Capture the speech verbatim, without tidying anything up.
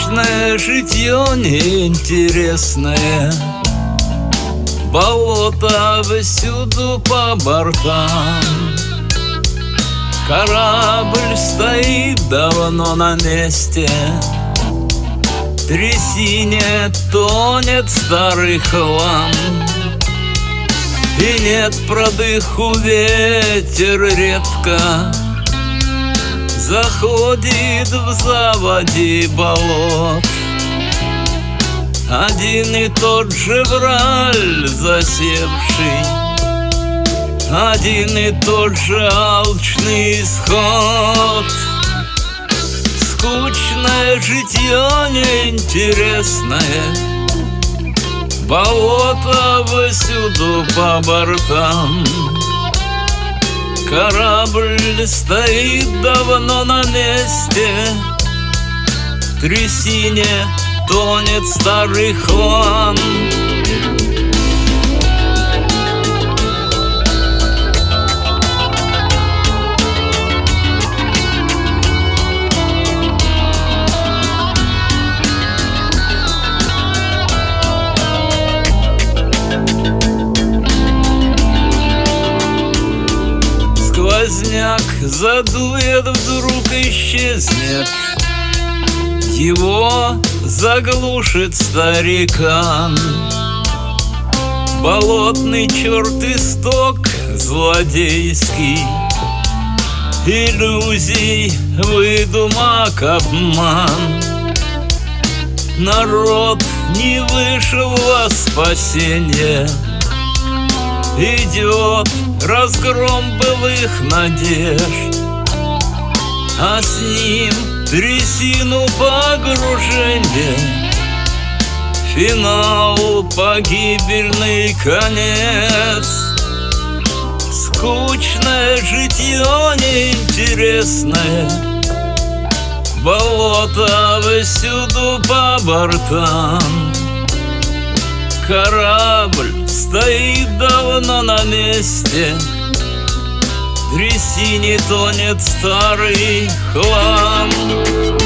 Скучное житье неинтересное, болото всюду по бортам. Корабль стоит давно на месте, в трясине тонет старый хлам. И нет продыху, ветер редко заходит в заводи болот. Один и тот же враль засевший, один и тот же алчный исход. Скучное житье неинтересное, болото всюду по бортам. Корабль стоит давно на месте, в трясине тонет старый хлам. Сквозняк задует, вдруг исчезнет, его заглушит старикан. Болотный черт исток злодейский, иллюзий, выдумок, обман. Народ не вышел во спасение, идет разгром былых надежд, а с ним трясину погружение, финал, погибельный конец. Скучное житье неинтересное, болото всюду по бортам. Корабль стоит давно на месте, в трясине тонет старый хлам.